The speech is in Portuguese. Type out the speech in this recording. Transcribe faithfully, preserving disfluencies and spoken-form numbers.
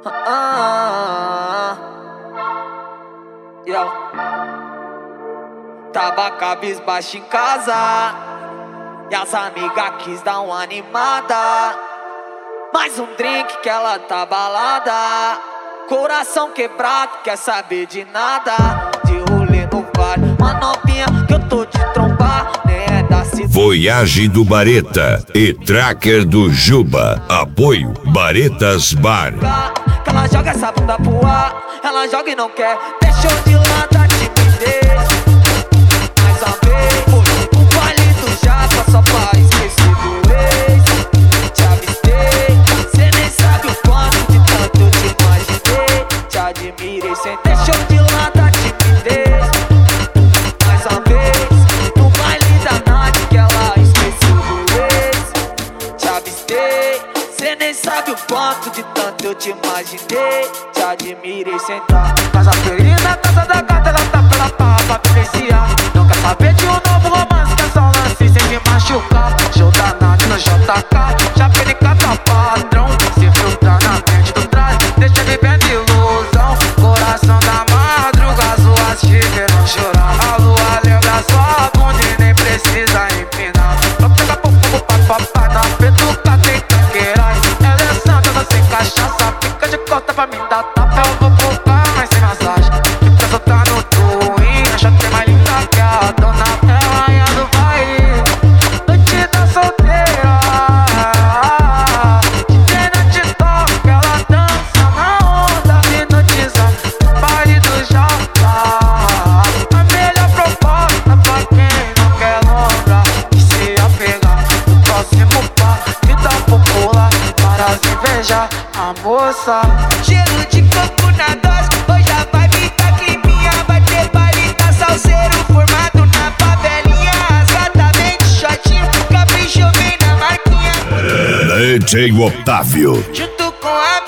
Ah, yo. Tava cabisbaixo em casa e as amigas quis dar uma animada. Mais um drink que ela tá balada. Coração quebrado, quer saber de nada. De rolê no vale, uma novinha que eu tô de trombar, né, da cidade. Voyage do Bareta e Tracker do Juba. Apoio Baretas Bar. Que ela joga essa bunda pro ar, ela joga e não quer. Deixou de lado a timidez. Mais uma vez, o baile do Japa só pra esquecer do ex. Te avistei, cê nem sabe o quanto de tanto eu te imaginei. Te admirei, cê deixou de lado a timidez. Mais uma vez, no baile da Nath que ela esqueceu do ex. Te avistei, cê nem sabe o quanto de tanto eu te imaginei. Te admirei, sentar casa ferina, casa da gata, ela tá pela papa, apreciar. Não quer saber de um novo romance, quer só um lance sem se machucar. Show da Nath no J K, já pede cada padrão. Se filtrar na mente do trás, deixa vivendo ilusão. Coração da madruga, suas chifres chorar. A lua lembra sua bunda e nem precisa empinar. Só pega pouco, pouco, papapá, na petuca tem tanqueirais. Ela é santa, ela sem cachaça, fica de costa pra me dar tapa. Eu vou focar, mas sem massagem. Que pra soltar no twin, acha que é mais linda que a dona. É a rainha do baile, noite da solteira. D J na TikTok, ela dança na onda, hipnotiza o baile do Japa. A melhor proposta pra quem não quer lombra e se apegar no próximo par. Vida popular para se invejar a moça. Cheiro de coco na dose, hoje a vibe tá climinha. Vai ter baile, tá salseiro formado na favelinha. Exatamente, shotinho, capricho vem na marquinha. D J Otávio. Junto com a